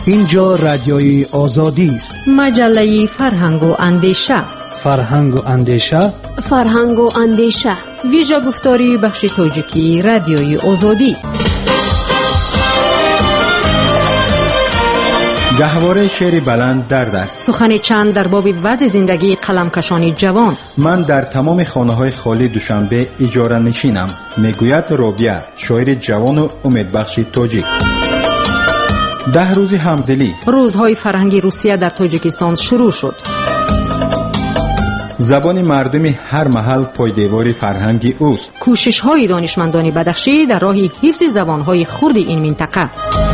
اینجا رادیوی آزادی است. مجله فرهنگ و اندیشه. فرهنگ و اندیشه. فرهنگ و اندیشه. ویژه گفتاری بخش تاجیکی رادیوی آزادی. گهواره شعر بلند در دست. سخن چند در باب وضع زندگی قلمکشان جوان. من در تمام خانه‌های خالی دوشنبه اجاره نشینم، میگوید رابعه، شاعر جوان و امیدبخش تاجیک. 10 روز همدلی. روزهای فرهنگی روسیه در تاجیکستان شروع شد. زبان مردم هر محل پایدیوار فرهنگی اوست. کوشش‌های دانشمندان بدخشی در راه حفظ زبان‌های خرد این منطقه.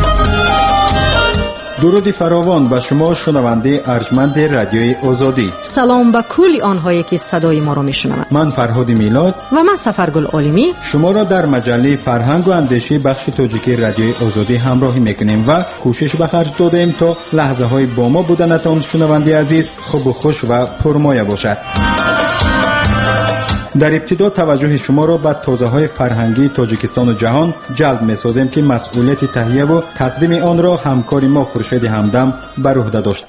درود فراوان به شما شنونده ارجمند رادیوی آزادی. سلام به کل آنهایی که صدای ما را میشنوند. من فرهاد میلاد و من سفرگل عالمی شما را در مجله فرهنگ و اندیشه بخش تاجیکی رادیوی آزادی همراهی میکنیم و کوشش به خرج دادیم تا لحظه های با ما بودنتان شنونده عزیز خوب و خوش و پرمایه باشد. در ابتدا توجه شما را به تازه‌های فرهنگی تاجیکستان و جهان جلب می‌سازیم که مسئولیت تهیه و تقدیم آن را همکار ما خورشید همدم بر عهده داشت.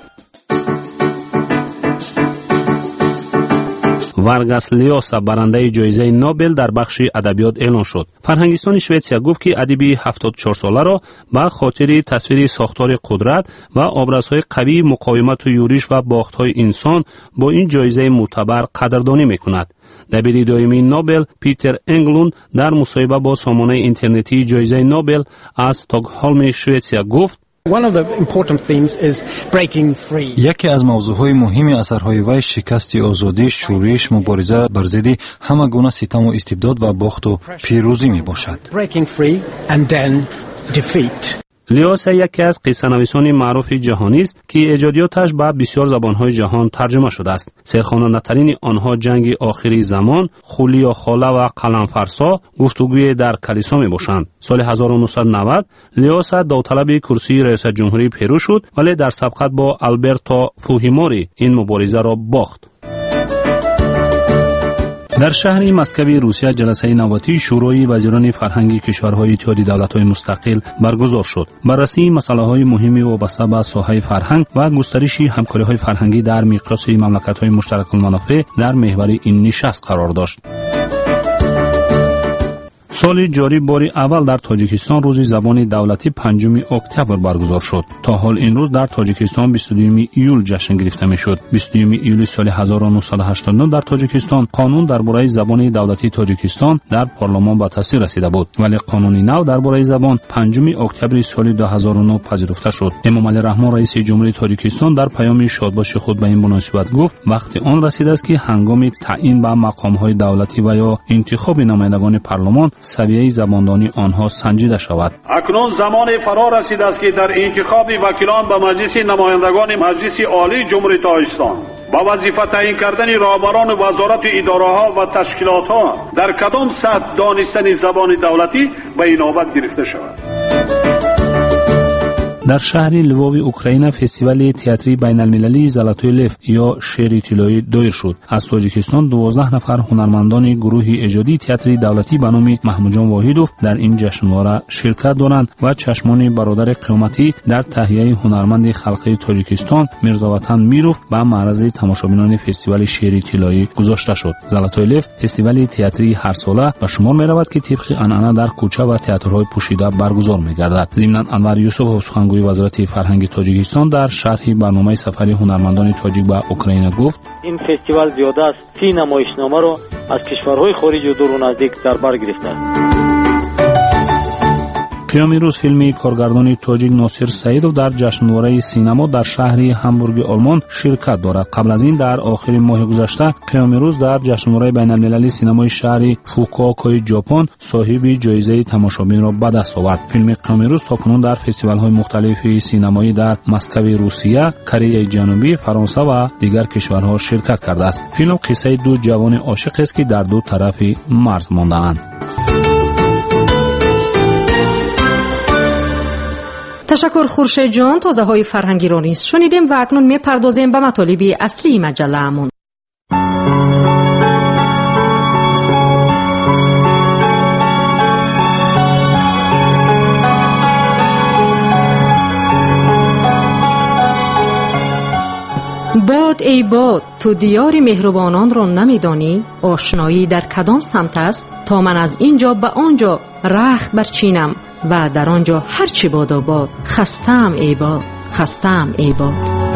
وارگاس لیوسا برنده جایزه نوبل در بخش ادبیات اعلان شد. فرهنگستان شوئدیا گفت که ادیب 74 ساله را به خاطر تصویر ساختار قدرت و ابرازهای قوی مقاومت و یورش و باخت‌های انسان با این جایزه معتبر قدردانی می‌کند. دبیر دائمی نوبل پیتر انگلوند در مصاحبه با سامانه اینترنتی جایزه نوبل از استکهلم شوئدیا گفت: یکی از موضوعهای مهم اثرهای وی شکست آزادی، شورش، مبارزه بر ضد همه گونه ستم و استبداد و باخت و پیروزی می باشد. لیوسا یکی از قصه نویسان معروف جهانی است که ایجادیاتش به بسیار زبانهای جهان ترجمه شده است. سرخواننده‌ترین آنها جنگ آخری زمان، خولیا خاله و قلمفرسا، گفتگوی در کلیسا می باشند. سال 1990 لیوسا داوطلب کرسی رئیس جمهوری پرو شد، ولی در سبقت با آلبرتو فوهیموری این مبارزه را باخت. در شهر مسکو روسیه جلسه نوبتی شورای وزیران فرهنگی کشورهای اتحادیه دولت‌های مستقل برگزار شد. بررسی مسائل مهم وابسته به ساحه فرهنگ و گسترش همکاری‌های فرهنگی در مقیاس مملکت‌های مشترک المنافع در محور این نشست قرار داشت. سال جاری بار اول در تاجیکستان روز زبان دولتی 5 اکتبر برگزار شد. تا حال این روز در تاجیکستان 22 ایول جشن گرفته میشد. 22 ایول سال 1989 در تاجیکستان قانون درباره زبان دولتی تاجیکستان در پارلمان به تصویب رسیده بود، ولی قانون نو درباره زبان 5 اکتبر سال 2009 پذیرفته شد. امام علی رحمان رئیس جمهوری تاجیکستان در پیام شادباش خود به این مناسبت گفت: وقت آن رسیده است که هنگام تعیین به مقام‌های دولتی و یا انتخاب نمایندگان پارلمان سویه زباندانی آنها سنجیده شود. اکنون زمان فرا رسیده است که در انتخاب وکیلان به مجلس نمایندگان مجلس عالی جمهوری تاجیکستان با وظیفه تعیین کردن رهبران وزارت اداره‌ها و تشکیلات‌ها در کدام سطح دانستن زبان دولتی به اینابت گرفته شود. در شهر لوو اوکراین فستیوال تئاتری بین‌المللی زلاتوی لف یا شعر طلایی دایر شد. از تاجیکستان 12 نفر هنرمندان گروه ایجادی تئاتری دولتی به نام محمود جان واحدوف در این جشنواره شرکت دارند و چشمان برادر قیامتی در تهیه هنرمند خلقی تاجیکستان میرزاوطن میروف به معرض تماشابینان فستیوال شعر طلایی گذاشته شد. زلاتوی لف فستیوال تئاتری هر ساله به شمار می‌رود که طبق عنعنه در کوچه و تئاترهای پوشیده برگزار می‌گردد. ضمن انور یوسف سخنگوی وزارت فرهنگ تاجیکستان در شرح برنامه سفر هنرمندان تاجیک به اوکراین گفت: این فستیوال زیاده است 30 نمایشنامه را از کشورهای خارج و دور و نزدیک در بر گرفته است. قیام روز فیلمی کارگردان تاجیک ناصر سعیدوف در جشنواره سینما در شهر همبورگ آلمان شرکت دارد. قبل از این در آخر ماه گذشته قیام روز در جشنواره بین‌المللی سینمای شهر فوکووکای ژاپن صاحب جایزه تماشابین را به دست آورد. فیلم قیام روز تاکنون در فستیوال‌های مختلف سینمایی در مسکو روسیه، کره جنوبی، فرانسه و دیگر کشورها شرکت کرده است. فیلم قصه دو جوان عاشق است که در دو طرف مرز مانده‌اند. تشکر خورشید جان. تازه های فرهنگی را نیز شنیدیم و اکنون میپردازیم به مطالب اصلی مجله‌مون. باد ای باد، تو دیار مهربانان را نمیدانی؟ آشنایی در کدام سمت است؟ تا من از اینجا به آنجا رخت برچینم و در آنجا هرچی باد و باد. خستم ای باد، خستم ای باد.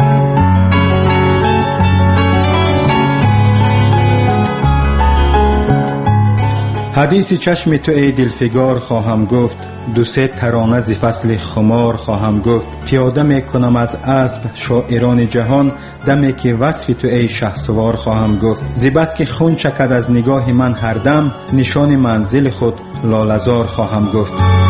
حدیث چشم تو ای دلفگار خواهم گفت، دو سه ترانه ز فصل خمار خواهم گفت. پیاده میکنم از اسب شاعران جهان، دمی که وصف تو ای شهسوار خواهم گفت. ز بس که خون چکد از نگاه من هر دم، نشان منزل خود لاله‌زار خواهم گفت.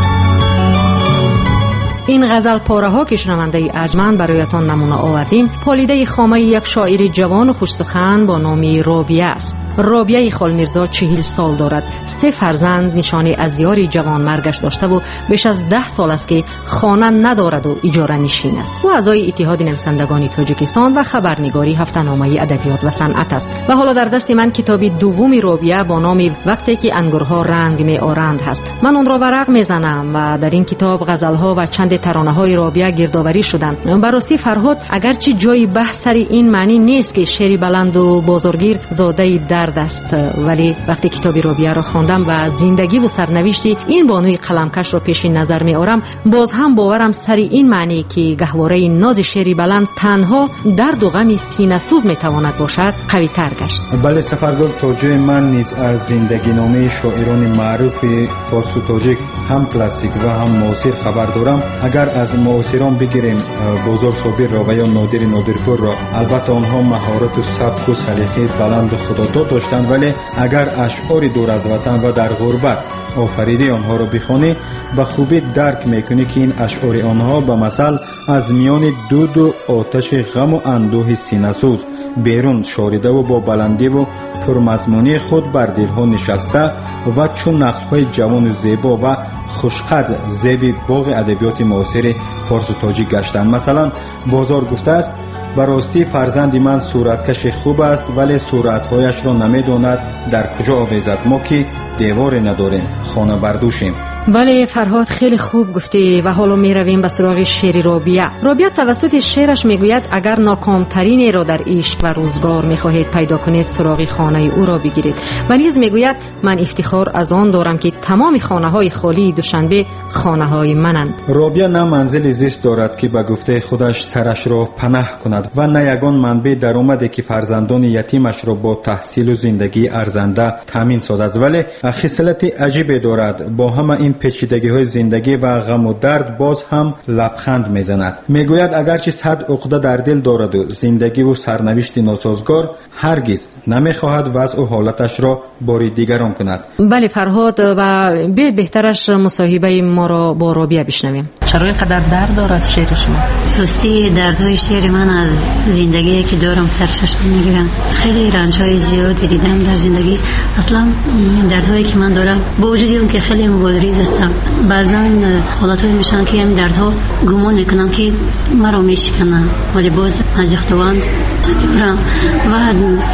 این غزل پاره ها که شنونده ارجمند برایتان نمونه آوردیم پالیده خامه یک شاعر جوان و خوش‌سخن با نام رابیه است. رابیه خالمیرزا 40 سال دارد. 3 فرزند نشانه از یاری جوان مرگش داشته و بیش از 10 سال است که خانه ندارد و اجاره نشین است. او اعضای اتحاد نویسندگان تاجیکستان و خبرنگاری هفته‌نامه ادبیات و صنعت است. و حالا در دست من کتاب دوم رابیه با نام وقتی که انگورها رنگ می‌آرند هست. من آن را ورق می‌زنم و در این کتاب غزل‌ها و چند ترانه‌های رابیه گردآوری شدند. براستی فرهاد اگرچه جای بحث سر این معنی نیست که شعر بلند و بازارگیر زاده درد است، ولی وقتی کتاب رابیه را خواندم و زندگی و سرنوشتی این بانوی قلمکش را پیش نظر می‌آورم، باز هم باورم سر این معنی که گهواره ناز شعر بلند تنها درد و غم سینه‌سوز می‌تواند باشد قوی‌تر گشت. بله سفرگل، تا جای من نیز از زندگی نامه شاعران معروف فارس و تاجیک هم کلاسیک و هم معاصر خبر دارم. اگر از معاصران بگیریم بازار صابر را و یا نادر نادرپور را، البته آنها مهارت و سبک و سلیقه بلند و خداداد داشتند، ولی اگر اشعار دور از وطن و در غربت آفریده آنها را بخوانی به خوبی درک میکنی که این اشعار آنها به مثل از میان دود و آتش غم و اندوه سینه‌سوز بیرون شاریده و با بلندی و پرمضمونی خود بر دلها نشسته و چون نقل‌های جوان و زیبا و خوشقد زیب باغ ادبیات معاصر فارس و تاجیک گشتند. مثلا بازار گفته است: براستی فرزند من صورتکش خوب است ولی صورتهایش را نمیداند در کجا آویزد. ما که دیوار نداریم، خانه بردوشیم. بله فرهاد، خیلی خوب گفتی. و حالا می رویم به سراغ شعر رابیه. رابیه توسط شعرش می گوید اگر ناکامترین را در عشق و روزگار می خواهید پیدا کنید سراغ خانه او را بگیرید. و نیز می گوید من افتخار از آن دارم که تمام خانه های خالی دوشنبه خانه های منند. رابیه نه منزل زیست دارد که به گفته خودش سرش را پناه کند و نه یگان منبع درآمدی که فرزندان یتیمش را با تحصیل و زندگی ارزنده تامین سازد، ولی خصلت عجیبی دارد. با همه این پیچیدگی های زندگی و غم و درد باز هم لبخند میزند. میگوید اگرچه 100 عقده در دل دارد و زندگی و سرنوشت ناسازگار، هرگز نمیخواهد وضع و حالتش را بار دیگران کند. بله فرهاد، و بهترش مصاحبه ما را با رابیه بشنویم. چرا اینقدر درد دارد شعر شما؟ راستی دردهای شعر من از زندگی که دارم سرچشمه میگیرم. خیلی رنجهای زیادی دیدم در زندگی. اصلا دردهایی که من دارم با وجود اون که خیلی مبارز هستم، بعضا حالتهایی میشن که این دردها گمان میکنم که مرا میشکنن، ولی باز از خداوند میبرم و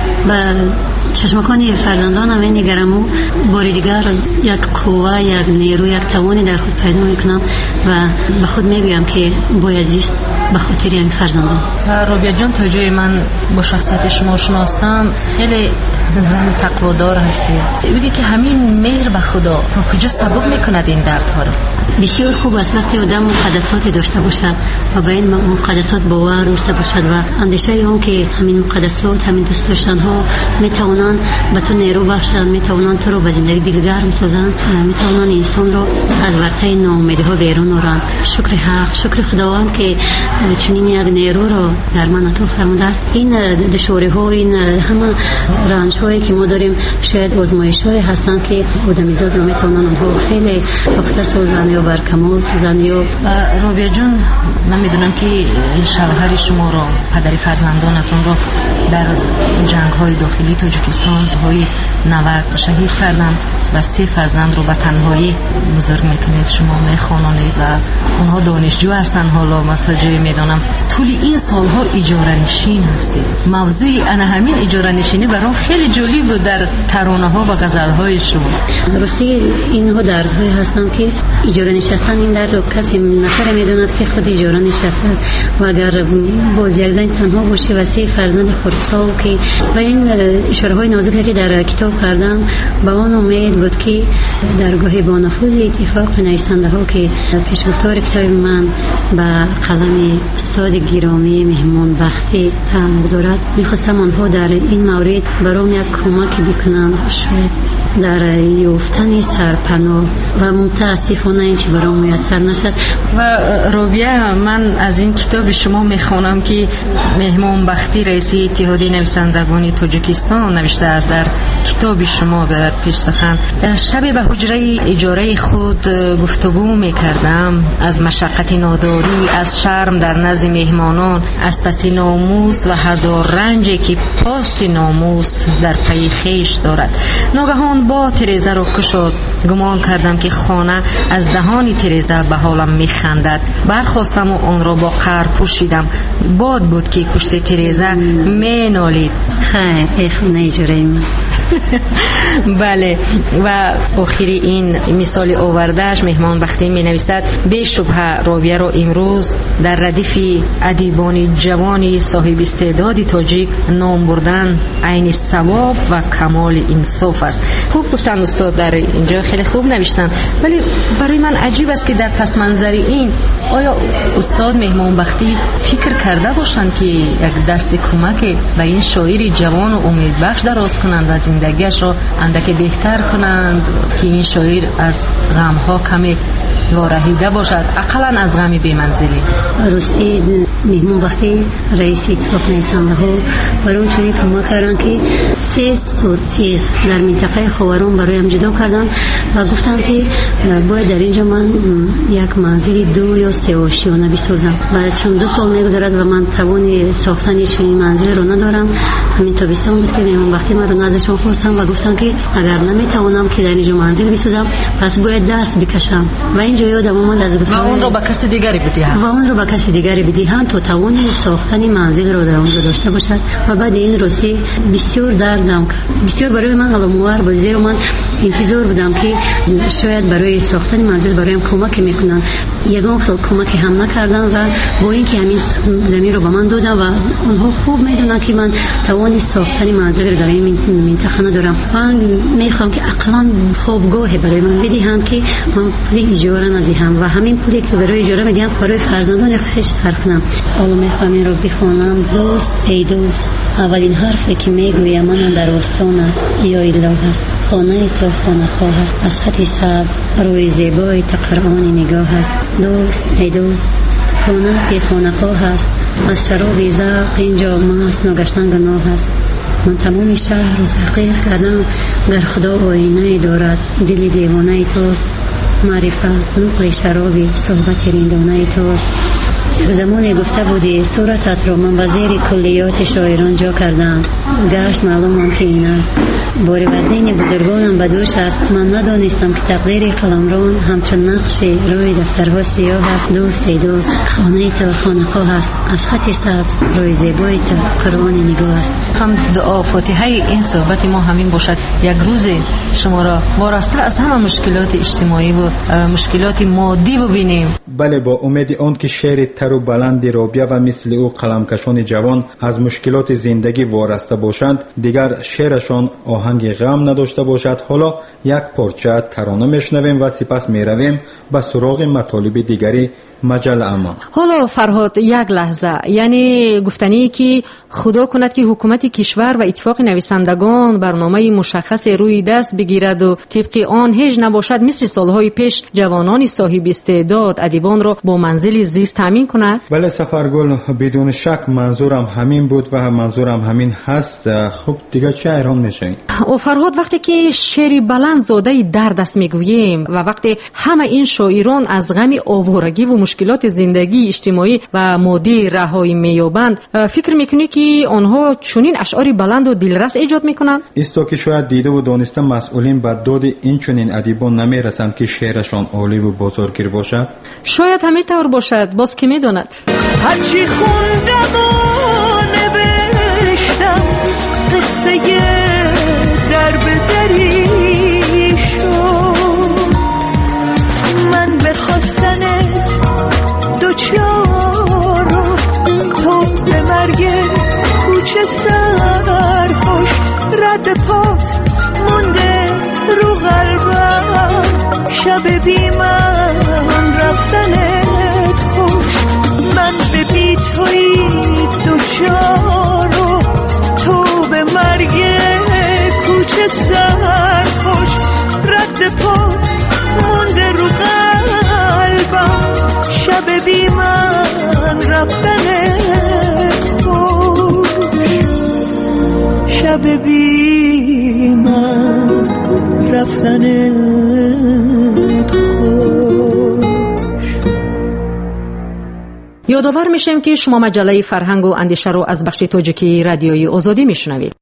به چشمکانی فرزندانم میگرم و بار دیگر یک قوه، یک نیرو، یک توانی در خود پیدا میکنم و به خود میگویم که باید زیست به خاطر این فرزندان. رابیه جان، تا جای من با شخصیت شما شناختم خیلی زن تقوادار هستی. بگی که همین مهر به خدا تا کجا سبب میکند این دردها رو؟ بسیار خوب است وقتی آدم مقدساتی داشته باشد و به این مقدسات باور داشته باشد و اندیشه اون که همین مقدسات، همین دوست داشتن ها میتونن به تو نیرو بخشن، میتونن تو رو به زندگی دلگرم سازن، میتونن انسان رو از ورطه ناامیدی ها بیرون آورن. شکر حق، شکر خداوند که چنین یک نیرو رو در من عطا فرموده است. این دشواری ها، این همه رنج هایی که ما داریم شاید آزمایش های هستن که آدمیزاد رو میتونن اونها خیلی پخته سازن یا برکمال سازن. یا رابیه جان، من میدونم که شوهر شما رو، پدر فرزندانتون رو در جنگ های داخلی تاجیکستان های 90 شهید کردن و 3 فرزند رو به تنهایی بزرگ میکنید، شما میخوانید و اونها دانشجو هستن. حالا متوجه میدونم طول این سالها اجاره نشین هستید. موضوع انا همین اجاره نشینی برام خیلی جالب بود در ترانه ها و غزل های شما. راستی اینها دردهای هستن که اجاره نشستن این در کسی نفر میدوند که خود اجاره نشسته است و اگر باز یک زن تنها باشه و 3 فرزند خردسال که و این اشاره های نازکی که در کتاب کردم با آن امید بود که درگاه با نفوذ اتفاق نویسنده ها که پیشگفتار کتاب من به قلم استاد گرامی مهمان بختی تعلق دارد، میخواستم آنها در این مورد برام یک کمک بکنند، شاید در یافتن سرپناه و متاسفانه این چی برام میسر نشد. و روبیه، من از این کتاب شما میخوانم که مهمان بختی رئیس اتحادیه نویسندگان تاجیکستان نوشته است در کتاب شما به پیش سخن. شب به حجره اجاره خود گفتگو میکردم از مشقت ناداری، از شرم در نزد مهمانان، از پس ناموس و هزار رنجی که پاس ناموس در پی خیش دارد. ناگهان با تریزه رو کشد، گمان کردم که خانه از دهان تریزه به حالم میخندد. برخواستم و آن را با قهر پوشیدم. باد بود که پشت تریزه مینالید. خیر ای خونه اجاره من. بله. و آخری این مثال آوردهش مهمان بختی می نویسد: به شبهه رابیه را امروز در ردیف ادیبان جوانی صاحب استعداد تاجیک نام بردن عین ثواب و کمال انصاف است. خوب گفتن استاد، در اینجا خیلی خوب نوشتن، ولی برای من عجیب است که در پس منظر این آیا استاد مهمان بختی فکر کرده باشند که یک دست کمک به این شاعر جوان و امیدبخش دراز کنند و زندگیش را اندک بهتر کنند که این شاعر از غمها کمی وارهیده باشد، اقلا از غمی بی منزلی. راستی مهمان بختی رئیس اتفاق نویسنده ها برای چنین کمک کردن که 3 سوتی در منطقه خاوران برایم جدا کردن و گفتن که باید در اینجا من یک منزل 2 یا 3 آشیانه بسازم و چون 2 سال میگذرد و من توان ساختن چنین منزل رو ندارم. همین تابستان بود که مهمان بختی من رو نزدشان خواستم و گفتن که اگر نمیتوانم که در اینجا منزل بسازم پس باید دست بکشم و اینجا یادم اومد از گفتن و اون رو به کسی دیگری بدهند تا توان ساختن منزل رو در اونجا داشته باشد. و بعد این راستی بسیار دردم کرد، بسیار برای من علاموار بود، زیرا من انتظار بودم که شاید برای ساختن منزل برایم کمک میکنن. یگان خیلی کمک هم نکردن و با اینکه همین زمین رو به من دادن و اونها خوب میدونن که من توان ساختن منزل رو در این منطقه ندارم. من میخوام که اقلا خوابگاه برای من بدهند که من پول اجاره ندهم و همین پولی که برای اجاره میدم برای فرزندان خودش صرف کنم. حالا میخوام این رو بخونم: دوست ای دوست، اولین حرفی که میگویم من در آستانت یا الله است. خانه تو خانه‌خواه است، از خط سبز روی زیبای تو قرآن نگاه است. دوست ای دوست، خانه که خانه‌خواه است، از شراب ذوق اینجا مست نگشتن گناه است. من تمام شهر رو تحقیق کردم، گر خدا آینه دارد دل دیوانه توست. معرفت نقل شرابی صحبت رندانه توست. زمانی گفته بودی صورتت را من وزیر کلیات شاعران جا کردم، گشت معلومم که اینه باری وزین بزرگانم بدوش است. من ندانستم که تقدیر قلمران همچون نقش روی دفترها سیاه است. دوست ای دوست، خانه تو خانه‌خواه است، از خط سبز روی زیبای تو قرآن نگاه است. هم دعا فاتحه این صحبت ما همین باشد یک روز شما را وارسته از همه مشکلات اجتماعی و مشکلات مادی ببینیم. بله، با امید آن که شعر تر و بلند رابیه و مثل او قلمکشان جوان از مشکلات زندگی وارسته باشند، دیگر شعرشان آهنگ غم نداشته باشد. حالا یک پارچه ترانه میشنویم و سپس میرویم به سراغ مطالب دیگری مجله امان. حالا فرهاد یک لحظه، یعنی گفتنی که خدا کند که حکومت کشور و اتفاق نویسندگان برنامه مشخص روی دست بگیرد و طبق آن هیچ نباشد مثل سالهای پیش جوانان صاحب استعداد ادیبان را با منزل زیست تامین کند میکند؟ بله سفرگل، بدون شک منظورم همین بود و منظورم همین هست. خب دیگه چه حیران میشین؟ او فرهاد، وقتی که شعری بلند زاده درد است میگوییم و وقتی همه این شاعران از غم آوارگی و مشکلات زندگی اجتماعی و مادی رهایی مییابند، فکر میکنی که آنها چنین اشعاری بلند و دلرس ایجاد میکنند؟ ایستا که شاید دیده و دانسته مسئولین به داد این چنین ادیبان نمیرسند که شعرشان عالی و بزرگیر باشد. شاید همین طور باشد، باز که میداند. هرچی خوندم و نوشتم قصه در بدری شد، من به خواستن دوچار تو به مرگ کوچه سرخوش، رد پات مونده رو قلبم، شب بی من رفتنت خوش، من به بی توی دوچارو، تو به مرگ کوچه سرخوش، رد پات مونده رو قلبم، شب بی من رفتنت خوش، شب بی من رفتنت خوش. یادآور میشیم که شما مجله فرهنگ و اندیشه رو از بخش تاجیکی رادیوی آزادی میشنوید.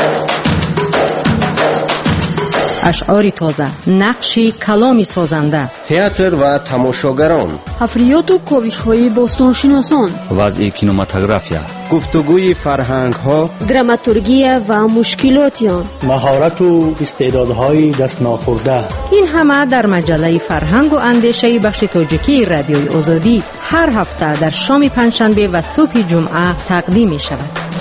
اشعار تازه، نقشی کلامی سازنده، تئاتر و تماشاگران، حفریات و کاوش‌های باستانشناسان، وضع کینماتوگرافیا، گفتگوی فرهنگ‌ها، دراماتورگی و مشکلات آن، مهارت و استعدادهای دست ناخورده. این همه در مجله فرهنگ و اندیشه بخش تاجیکی رادیوی آزادی هر هفته در شام پنجشنبه و صبح جمعه تقدیم می شود.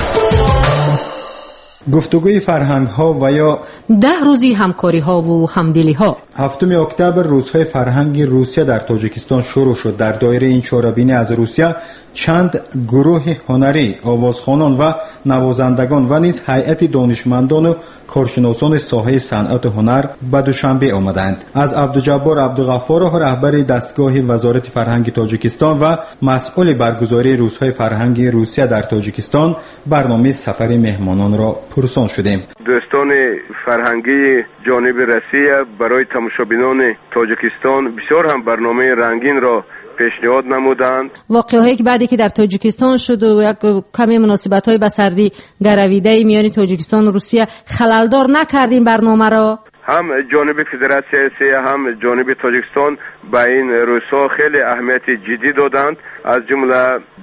گفتگوی فرهنگ ها و یا 10 روزی همکاری ها و همدلی ها. 7 اکتبر روزهای فرهنگی روسیه در تاجیکستان شروع شد. در دایره این چهاربینی از روسیه چند گروه هنری، آوازخوانان و نوازندگان و نیز هیئت دانشمندان و کارشناسان ساحه صنعت هنر به دوشنبه آمدند. از عبدالجبار عبدالغفارov، رهبر دستگاه وزارت فرهنگ تاجیکستان و مسئول برگزاری روزهای فرهنگی روسیه در تاجیکستان، برنامه سفر مهمانان را پرسان شدیم. دوستان فرهنگی جانب روسیه برای تماشابینان تاجیکستان بسیار هم برنامه رنگین را پیشنهاد نمودند. واقعهایی که بعدی که در تاجیکستان شد و یک کمی مناسبت‌های به سردی گرویده میان تاجیکستان و روسیه خللدار نکردین برنامه را؟ هم جانب فدراسیون روسیه هم جانب تاجیکستان به این روزها خیلی اهمیت جدی دادند، از جمله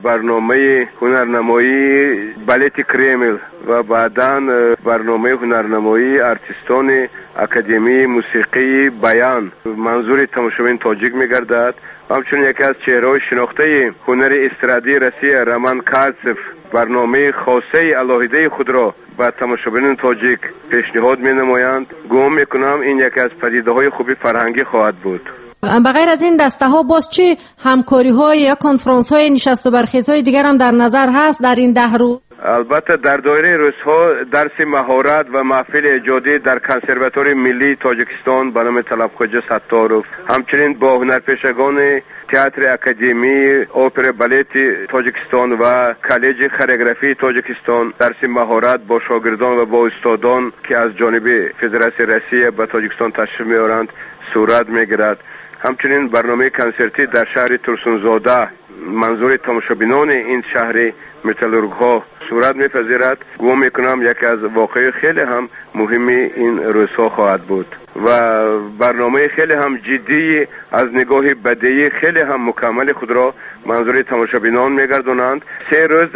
برنامه هنرنمایی بالت کرمل و بعداً برنامه هنرنمایی ارتیستان اکادمی موسیقی بیان منظور تماشاچیان تاجیک می‌گردد. همچنین یکی از چهره‌های شناخته هنر استرادی روسیه رامان کارتسف برنامه خاصه الهیده خود را به تماشاچیان تاجیک پیشنهاد می‌نمایند. گمان می‌کنم این یکی از پدیده‌های خوبی فرهنگی خواهد بود. بغیر از این دسته ها باز چه همکاری‌های یا کنفرانس‌های نشست و برخیزهای دیگر هم در نظر هست در این 10 روز؟ البته در دایره روزها درس مهارت و محفل ایجادی در کنسرواتوار ملی تاجیکستان به نام طلبخواجه ستاروف، همچنین با هنرپیشگان تئاتر اکادمی اپرا بالت تاجیکستان و کالج کورئوگرافی تاجیکستان درس مهارت با شاگردان و با استادان که از جانب فدراسیون روسیه به تاجیکستان تشریف می‌آورند صورت می‌گیرد. همچنین برنامه کنسرتی در شهر ترسونزاده منظور تماشابینان این شهر متالورگ ها صورت می‌پذیرد. گمان می‌کنم یکی از واقعه خیلی هم مهمی این روزها خواهد بود و برنامه خیلی هم جدی از نگاه بدیعی خیلی هم مکمل خود را منظور تماشابینان می‌گردانند. 3 روز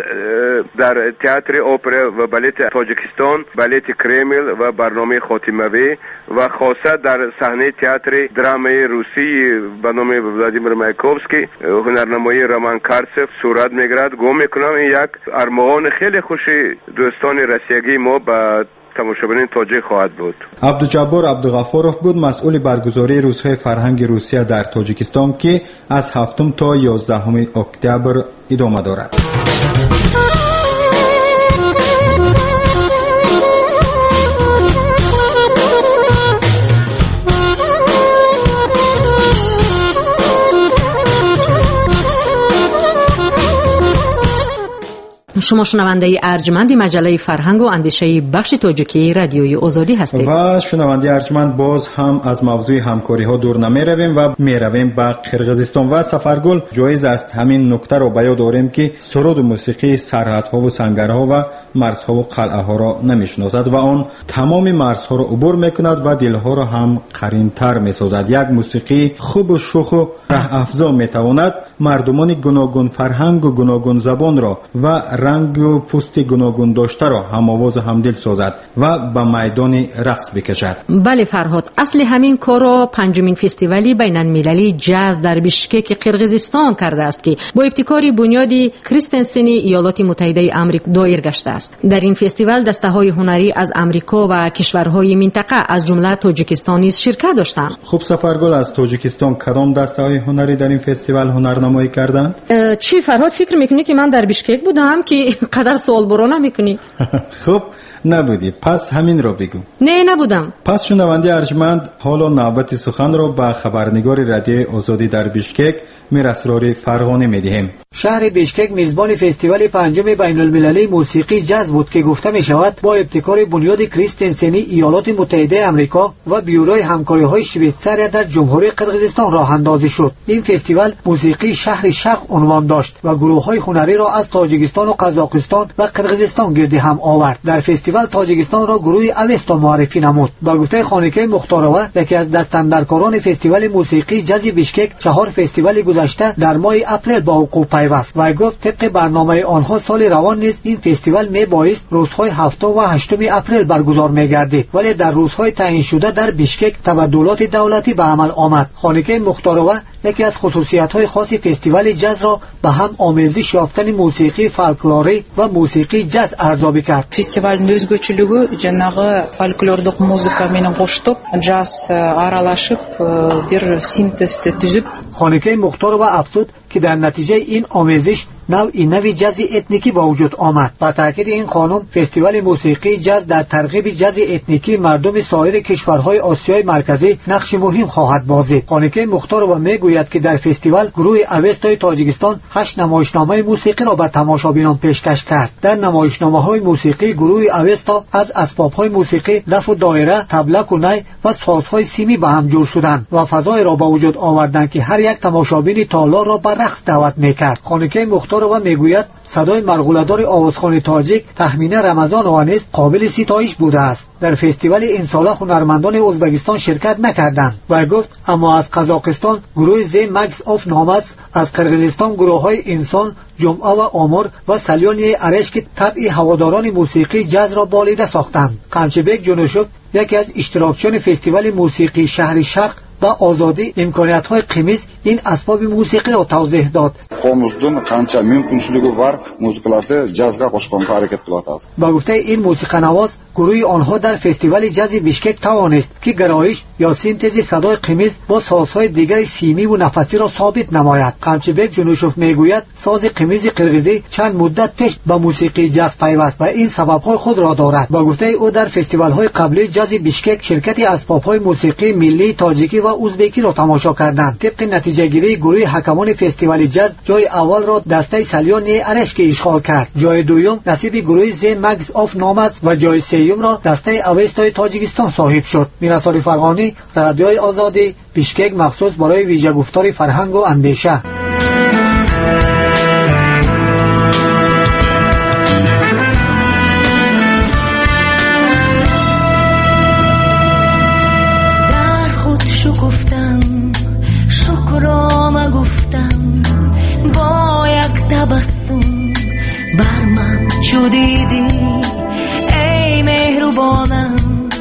در تئاتر اپرا و بالت تاجیکستان بالت کرمل و برنامه خاتمه‌وی و خاصه در صحنه تئاتر درامای روسی به نام ولادیمیر مایکوفسکی هنرنمایی رامان کارتسف صورت می‌گیرد. گمان می‌کنم این یک ارمغان خیلی خوشی دوستان روسیگی ما به تماشابینان تاجیک خواهد بود. عبدالجبار عبدالغفارov بود مسئول برگزاری روزهای فرهنگ روسیه در تاجیکستان که از 7 تا 11 اکتبر ادامه دارد. شما شنونده ارجمند مجله فرهنگ و اندیشه بخش تاجیکی رادیوی آزادی هستید. و شنونده ارجمند، باز هم از موضوع همکاری ها دور نمی رویم و می رویم به قرقیزستان. و سفرگل جایز است همین نکته را به یاد داریم که سرود موسیقی سرحدها و سنگرها و مرزها و قلعه ها را نمیشناسد و آن تمام مرزها را عبور میکند و دلها را هم قرینتر میسازد. یک موسیقی خوب و شوخ و ره افزا میتواند مردمان گوناگون فرهنگ و گوناگون زبان را و رنگ و پوست گوناگون داشته را هم آواز و همدل سازد و به میدان رقص بکشد. بله فرهاد، اصل همین کار را پنجمین فستیوال بین‌المللی جاز در بیشکک قرقیزستان کرده است که با ابتکار بنیادی کریستنسن ایالات متحده آمریکا دایر گشته است. در این فستیوال دسته‌های هنری از آمریکا و کشورهای منطقه از جمله تاجیکستان نیز شرکت داشتند. خوب سفرگل، از تاجیکستان کدام دسته‌های هنری در این فستیوال هنرنمایی کردند؟ چی فرهاد، فکر میکنی که من در بیشکک بودم که قدر سوال برو نمیکنی؟ خب نبودی، پس همین را بگو. نه نبودم. پس شنونده ارجمند، حالا نوبت سخن را به خبرنگار رادیو آزادی در بیشکک میراسرار فرغانه میدهیم. شهر بیشکک میزبان فستیوال پنجم بین‌المللی موسیقی جاز بود که گفته می شود با ابتکار بنیاد کریستنسنی ایالات متحده آمریکا و بیوروی همکاری‌های شویتزاریا در جمهوری قرقیزستان راه اندازی شد. این فستیوال موسیقی شهر شرق عنوان داشت و گروه‌های هنری را از تاجیکستان و قزاقستان و قرقیزستان گرد هم آورد. در فستیوال تاجیکستان را گروه اوستا معرفی نمود. با گفته خانقه مختاروه، یکی از دستاندرکاران فستیوال موسیقی جاز بیشکک، 4 فستیوال گذشته در ماه اپریل با وقوع پیوست و گفت طبق برنامه آنها سال روان نیز این فستیوال میبایست روزهای 7 و 8 اپریل برگزار میگردید، ولی در روزهای تعیین شده در بیشکک تبدلات دولتی به عمل آمد. خانقه مختاروه یکی از خصوصیت‌های خاص فستیوال جاز را به هم آمیزش یافتن موسیقی فولکلوری و موسیقی جاز ارزیابی کرد. Festivalning o'zgarchiligi janag'i folklorlik muzika meni qo'shib, jaz aralashib bir sintezda tuzib. خانقه مختاروه افزود که در نتیجه این آمیزش نوعی جاز اتنیکی با وجود آمد. با تاکید این خانم، فستیوال موسیقی جاز در ترغیب جاز اتنیکی مردم سایر کشورهای آسیای مرکزی نقش مهم خواهد بازید. خانقه مختاروه میگوید که در فستیوال گروه اوستای تاجیکستان 8 نمایشنامه موسیقی را به تماشابینان پیشکش کرد. در نمایشنامه‌های موسیقی گروه اوستا از اسباب‌های موسیقی دف و دایره، تبلک و نی و سازهای سیمی به هم جور شدند و فضای را به وجود آوردند که هر یک تماشابین تالار را به رقص دعوت می‌کرد. خانقه مختاروه میگوید صدای مرغوله‌دار آوازخوان تاجیک تخمین رمضان و نیز قابل ستایش بوده است. در فستیوال این سال هنرمندان ازبکستان شرکت نکردند و گفت اما از قزاقستان گروه زی مکس آف ناماز، از قرقیزستان گروه‌های انسان، جمعه و آمر و سلیونی ارش که طبع هواداران موسیقی جاز را بالیده ساختند. قمچبک جونوشوف، یکی از اشتراکچیان فستیوال موسیقی شهر شرق و آزادی امکانیت‌های قیمز این اسباب موسیقی را توضیح داد. قوممizdan qancha mumkinchiligi bor musiqalarda jazga qo'shishga harakat qilyapmiz. با گفته این موسیقی‌نواز، گروه آنها در فستیوال جاز بیشکک توانست که گرایش یا سینتز صدای قیمز با سازهای دیگر سیمی و نفسی را ثابت نماید. قمچبک جونوشوف میگوید ساز قیمز قرقیزی چند مدت پیش به موسیقی جاز پیوست و این سبب‌های خود را دارد. با گفته او در فستیوال‌های قبلی جاز بیشکک شرکت اسباب‌های موسیقی ملی تاجیکی و ازبکی را تماشا کردند. طبق نتیجه گیری گروه حکمان فستیوال جاز جای اول را دسته سلیونی ارشکی اشغال کرد. جای دوم نصیب گروه زی مکس آف ناماز و جای سوم را دسته اوستای تاجیکستان صاحب شد. میراساری فرغانی، رادیوی آزادی، بیشکک، مخصوص برای ویژه گفتار فرهنگ و اندیشه. بر من چو دیدی ای مهربانم،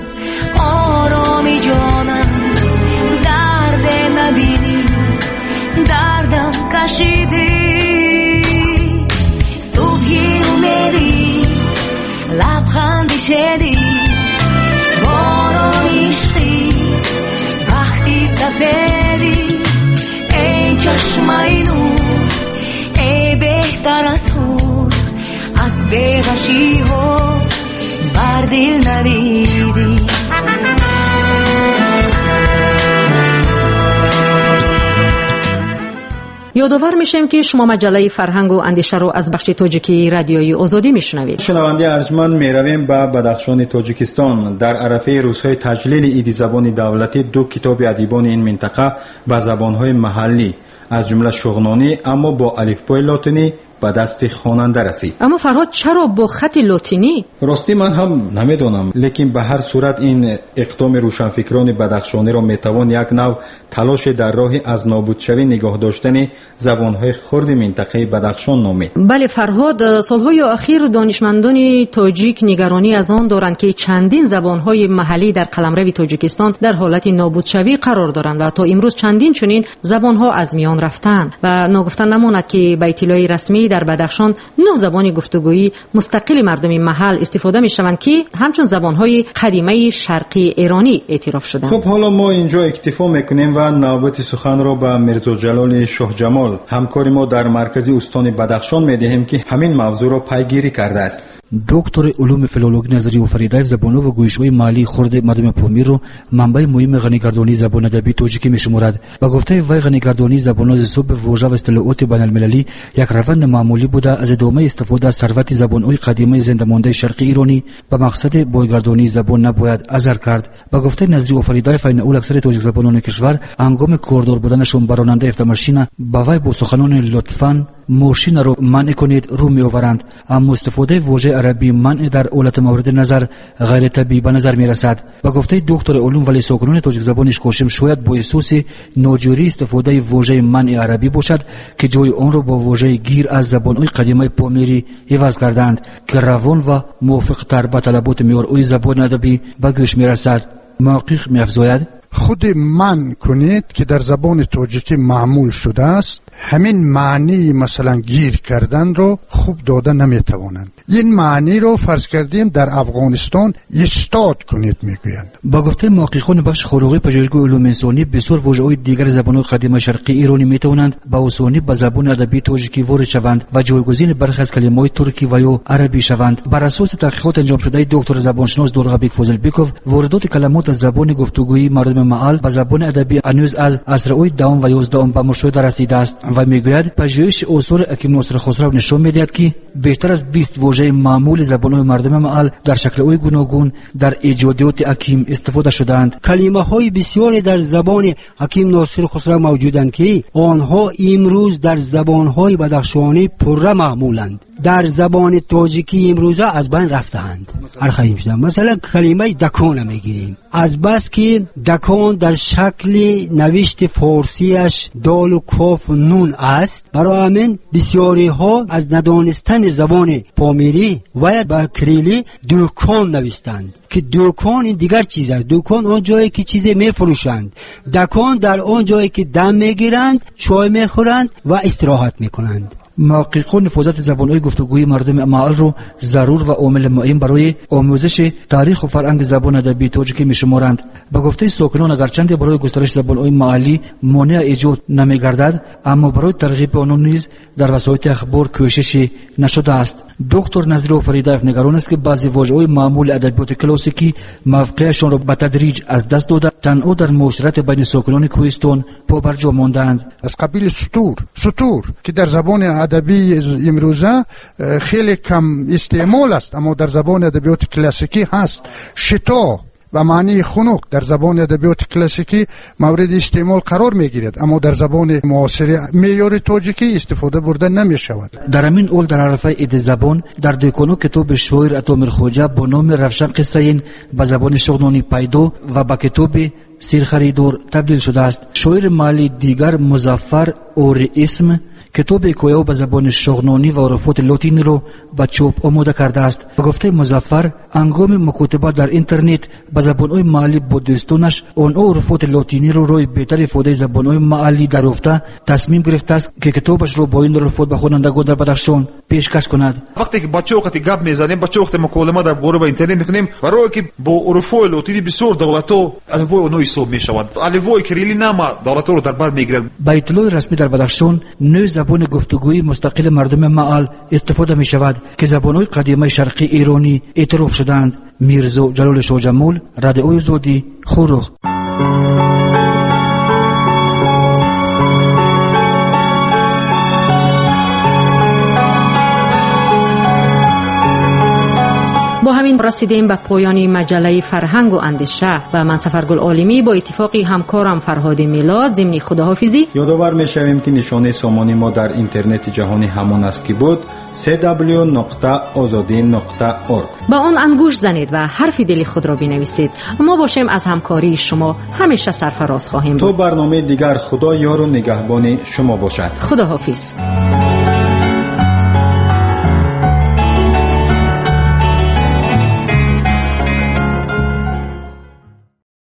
آرامی جانم، درد نبینی دردم کشیدی، صبحی اومدی لبخندی شدی، باران عشقی وقتی سفیدی، ای چشمای نور، ای بهتر از خود، از بیغشی ها بر دل ندیدی. یادآور میشیم که شما مجله فرهنگ و اندیشه رو از بخش تاجیکی رادیوی آزادی میشنوید. شنونده ارجمند، میرویم به بدخشان تاجیکستان. در عرفه روزهای تجلیل عید زبان دولتی 2 کتاب ادیبان این منطقه به زبانهای محلی از جمله شغنانی اما با الفبای لاتینی به دست خواننده رسید. اما فرهاد چرا با خط لاتینی؟ راستی من هم نمیدونم، لیکن به هر صورت این اقدام روشنفکران بدخشانی را میتوان یک نوع تلاش در راه از نابودشوی نگاه داشتن زبانهای خرد منطقه بدخشان نامید. بله فرهاد، سالهای اخیر دانشمندان تاجیک نگرانی از آن دارند که چندین زبانهای محلی در قلمرو تاجیکستان در حالت نابودشوی قرار دارند و تا امروز چندین چنین زبانها از میان رفتند و ناگفتن نماند که به اطلاع رسمی در بدخشان 9 زبان گفتگویی مستقل مردم محل استفاده می‌شوند که همچون زبان‌های قدیمی شرقی ایرانی اعتراف شدند. خب حالا ما اینجا اکتفا می‌کنیم و نوبت سخن را به میرزا جلال شاه جمال همکار ما در مرکز استان بدخشان می‌دهیم که همین موضوع را پیگیری کرده است. دکتر علوم فیلولوژی نظری آفریدای زبان‌ها و گویش‌های محلی خرد مردم پامیر رو منبع مهم غنی‌گردانی زبان ادبی تاجیکی می‌شمارد. با گفته وی غنی‌گردانی زبان‌ها از صوب واژه و اصطلاحات بین‌المللی یک روند معمولی بوده از ادامه استفاده از ثروت زبان‌های قدیمی زنده مانده شرقی ایرانی به مقصد بازگردانی زبان نباید ازر کرد. با گفته نظری آفریدای فینال اکثر تاجیک زبانان کشور هنگام کاردار بودنشون براننده افتماشین با وی با سخنان لطفاً ماشین رو منع کنید رو میآورند، اما استفاده واژه عربی منع در اولت مورد نظر غیر طبیعی به نظر میرسد. با گفته دکتر علوم ولی ساکنان تاجیک زبانش کوشم شاید با احساس ناجوری استفاده واژه منع عربی باشد که جای آن را با واژه گیر از زبان‌های قدیمی پامیری عوض کردند که روان و موافق تر به طلبات معیارهای زبان ادبی به گوش میرسد. محقق می‌افزاید خود من کنید که در زبان تاجیکی معمول شده است، همین معنی مثلا گیر کردن رو خوب داده نمیتوانند. این معنی رو فرض کردیم در افغانستان استاد کنید میگویند. با گفته محققان بخش خارجی پژوهشگاه علوم انسانی بسیار واژه‌های دیگر زبان‌های قدیمی شرقی ایرانی میتوانند با آسانی به زبان ادبی تاجیکی وارد شوند و جایگزین برخی از کلمات ترکی و یا عربی شوند. بر اساس تحقیقات انجام شده دکتر زبانشناس دورغبیک فاضلبیکوف واردات کلمات از زبان گفتگویی مردم محل به زبان ادبی هنوز از عصرهای 10 و 11 به مشاهده رسیده است و میگوید پژوهش آثار حکیم ناصر خسرو نشان میدهد که بیشتر از 20 واژه معمول زبان‌های مردم محل در شکل‌های گوناگون در ایجادات حکیم استفاده شدند. کلمه‌های بسیاری در زبان حکیم ناصر خسرو موجودند که آنها امروز در زبان‌های بدخشانی پره معمولند. در زبان تاجیکی امروزه از بین رفتند، ارخییم شدند. مثلا کلمه دکان میگیریم، از بس که دکان در شکل نوشت فارسیش دال و کاف و نون است، برای همین بسیاری ها از ندانستن زبان پامیری و با کریلی دکان نوشتند که دکان این دیگر چیز است. دکان آن جایی که چیزی میفروشند، دکان در آن جایی که دم میگیرند، چای میخورند و استراحت میکنند. محققان حفاظت زبان‌های گفتگویی مردم محل رو ضرور و عامل مهم برای آموزش تاریخ و فرهنگ زبان ادبی تاجیکی می‌شمارند. با گفته ساکنان اگرچند برای گسترش زبان‌های محلی مانع ایجاد نمی‌گردد، اما برای ترغیب آنها نیز در وسایل اخبار کوشش نشده است. دکتر نظری آفریدایف نگران است که بعضی واژه‌های معمول ادبیات کلاسیکی موقعشان را به تدریج از دست داده، تنها در معاشرت بین ساکنان کوهستان پابرجا ماندند. از قبیل سطور که در زبان ادبی امروزه خیلی کم استعمال است، اما در زبان ادبیات کلاسیکی هست. شتا و معنی خنک در زبان ادبیات کلاسیکی مورد استعمال قرار میگیرد، اما در زبان معاصر معیار تاجیکی استفاده برده نمی شود. در همین اول در عرفه عید زبان در دکانو کتاب شاعر عطامیر خوجه با نام روشن قصه این به زبان شغنانی پیدا و با کتاب سیر خریدار تبدیل شده است. شاعر محلی دیگر مظفر اور اسم کتاب کویو به زبان شغنانی و عرفات لاتینی رو به چاپ آماده کرده است. به گفته مظفر هنگام مکاتبه در اینترنت به زبان‌های محلی با دوستانش آن عرفات لاتینی رو روی بهتر ifade زبان‌های محلی درآورده تصمیم گرفته است که کتابش رو با این عرفات به خوانندگان در بدخشان پیشکش کند. وقتی که بچه‌ها وقتی گپ میزنیم، بچه‌ها وقتی مکالمه در باره با اینترنت میکنیم، برای که با عرفات لاتینی بسیار دولت‌ها از وای اونها حساب میشوند. الوای کریلی نام دولت‌ها رو در بر میگیرند. با اطلاع رسمی در بدخشان نوع زبان گفتگویی مستقل مردم محل استفاده می شود که زبان‌های قدیمی شرقی ایرانی اعتراف شدند. میرزا جلال شاه جمال، رادیوی آزادی، خروخ. رسیدیم به پایان مجله فرهنگ و اندیشه و من سفرگل عالمی با اتفاق همکارم فرهاد میلاد ضمن خداحافظی یادآور می‌شویم که نشانه سامانی ما در اینترنت جهانی همان است که بود www.azadi.org. با آن انگوش زنید و حرف دل خود را بنویسید. ما باشیم از همکاری شما همیشه سرفراز خواهیم بود. تو برنامه دیگر خدا یار و نگهبان شما باشد. خداحافظ.